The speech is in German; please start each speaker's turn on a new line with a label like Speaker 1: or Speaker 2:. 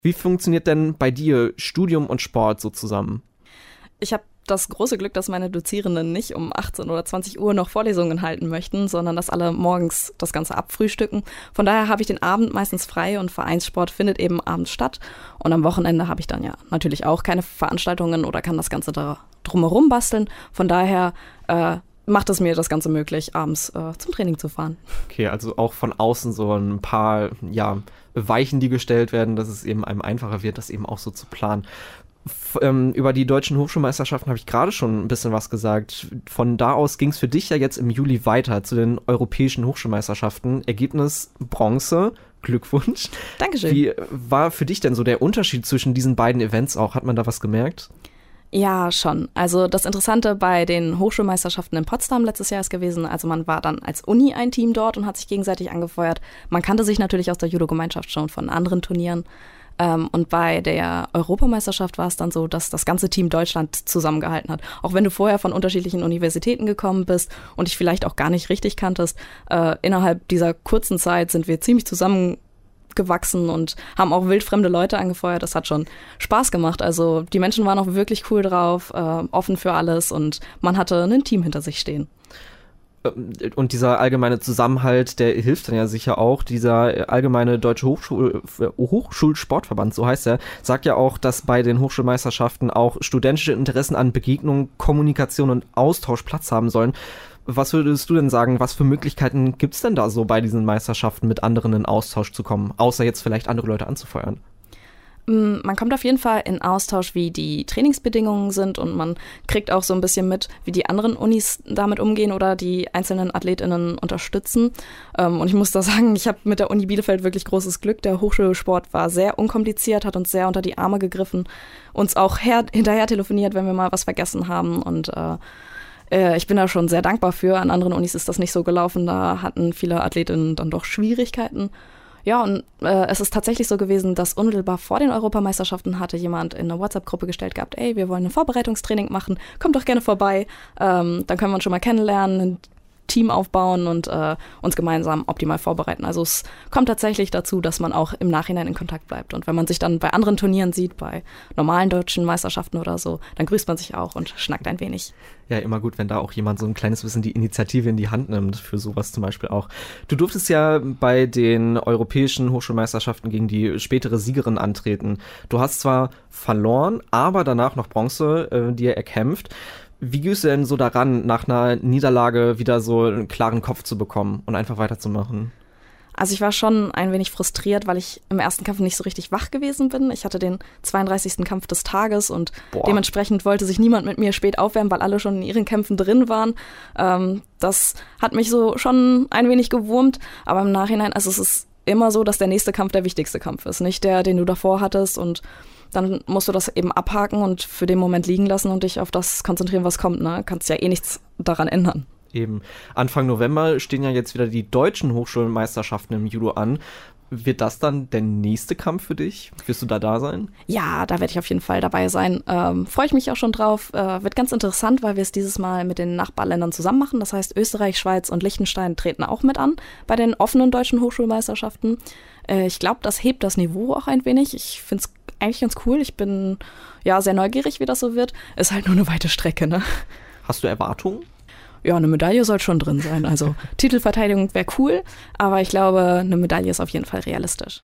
Speaker 1: Wie funktioniert denn bei dir Studium und Sport so zusammen?
Speaker 2: Ich habe das große Glück, dass meine Dozierenden nicht um 18 oder 20 Uhr noch Vorlesungen halten möchten, sondern dass alle morgens das Ganze abfrühstücken. Von daher habe ich den Abend meistens frei und Vereinssport findet eben abends statt. Und am Wochenende habe ich dann ja natürlich auch keine Veranstaltungen oder kann das Ganze da drumherum basteln. Von daher macht es mir das Ganze möglich, abends zum Training zu fahren.
Speaker 1: Okay, also auch von außen so ein paar Weichen, die gestellt werden, dass es eben einem einfacher wird, das eben auch so zu planen. Über die deutschen Hochschulmeisterschaften habe ich gerade schon ein bisschen was gesagt. Von da aus ging es für dich ja jetzt im Juli weiter zu den europäischen Hochschulmeisterschaften. Ergebnis Bronze. Glückwunsch.
Speaker 2: Dankeschön.
Speaker 1: Wie war für dich denn so der Unterschied zwischen diesen beiden Events auch? Hat man da was gemerkt?
Speaker 2: Ja, schon. Also das Interessante bei den Hochschulmeisterschaften in Potsdam letztes Jahr ist gewesen, also man war dann als Uni ein Team dort und hat sich gegenseitig angefeuert. Man kannte sich natürlich aus der Judo-Gemeinschaft schon von anderen Turnieren. Und bei der Europameisterschaft war es dann so, dass das ganze Team Deutschland zusammengehalten hat. Auch wenn du vorher von unterschiedlichen Universitäten gekommen bist und dich vielleicht auch gar nicht richtig kanntest, innerhalb dieser kurzen Zeit sind wir ziemlich zusammengewachsen und haben auch wildfremde Leute angefeuert. Das hat schon Spaß gemacht. Also die Menschen waren auch wirklich cool drauf, offen für alles und man hatte ein Team hinter sich stehen.
Speaker 1: Und dieser allgemeine Zusammenhalt, der hilft dann ja sicher auch. Dieser allgemeine Deutsche Hochschulsportverband, so heißt er, sagt ja auch, dass bei den Hochschulmeisterschaften auch studentische Interessen an Begegnung, Kommunikation und Austausch Platz haben sollen. Was würdest du denn sagen, was für Möglichkeiten gibt es denn da so bei diesen Meisterschaften mit anderen in Austausch zu kommen, außer jetzt vielleicht andere Leute anzufeuern?
Speaker 2: Man kommt auf jeden Fall in Austausch, wie die Trainingsbedingungen sind und man kriegt auch so ein bisschen mit, wie die anderen Unis damit umgehen oder die einzelnen AthletInnen unterstützen. Und ich muss da sagen, ich habe mit der Uni Bielefeld wirklich großes Glück. Der Hochschulsport war sehr unkompliziert, hat uns sehr unter die Arme gegriffen, uns auch hinterher telefoniert, wenn wir mal was vergessen haben und ich bin da schon sehr dankbar für. An anderen Unis ist das nicht so gelaufen, da hatten viele AthletInnen dann doch Schwierigkeiten. Ja, und es ist tatsächlich so gewesen, dass unmittelbar vor den Europameisterschaften hatte jemand in eine WhatsApp-Gruppe gestellt gehabt, ey, wir wollen ein Vorbereitungstraining machen, kommt doch gerne vorbei, dann können wir uns schon mal kennenlernen, ein Team aufbauen und uns gemeinsam optimal vorbereiten. Also es kommt tatsächlich dazu, dass man auch im Nachhinein in Kontakt bleibt. Und wenn man sich dann bei anderen Turnieren sieht, bei normalen deutschen Meisterschaften oder so, dann grüßt man sich auch und schnackt ein wenig.
Speaker 1: Ja, immer gut, wenn da auch jemand so ein kleines bisschen die Initiative in die Hand nimmt, für sowas zum Beispiel auch. Du durftest ja bei den europäischen Hochschulmeisterschaften gegen die spätere Siegerin antreten. Du hast zwar verloren, aber danach noch Bronze dir erkämpft. Wie gehst du denn so daran, nach einer Niederlage wieder so einen klaren Kopf zu bekommen und einfach weiterzumachen?
Speaker 2: Also ich war schon ein wenig frustriert, weil ich im ersten Kampf nicht so richtig wach gewesen bin. Ich hatte den 32. Kampf des Tages und dementsprechend wollte sich niemand mit mir spät aufwärmen, weil alle schon in ihren Kämpfen drin waren. Das hat mich so schon ein wenig gewurmt, aber im Nachhinein, also es ist immer so, dass der nächste Kampf der wichtigste Kampf ist, nicht der, den du davor hattest und dann musst du das eben abhaken und für den Moment liegen lassen und dich auf das konzentrieren, was kommt. Ne? Kannst ja eh nichts daran ändern.
Speaker 1: Eben. Anfang November stehen ja jetzt wieder die deutschen Hochschulmeisterschaften im Judo an. Wird das dann der nächste Kampf für dich? Wirst du da sein?
Speaker 2: Ja, da werde ich auf jeden Fall dabei sein. Freue ich mich auch schon drauf. Wird ganz interessant, weil wir es dieses Mal mit den Nachbarländern zusammen machen. Das heißt, Österreich, Schweiz und Liechtenstein treten auch mit an bei den offenen deutschen Hochschulmeisterschaften. Ich glaube, das hebt das Niveau auch ein wenig. Ich finde es eigentlich ganz cool. Ich bin ja sehr neugierig, wie das so wird. Ist halt nur eine weite Strecke, ne?
Speaker 1: Hast du Erwartungen?
Speaker 2: Ja, eine Medaille soll schon drin sein. Also Titelverteidigung wäre cool, aber ich glaube, eine Medaille ist auf jeden Fall realistisch.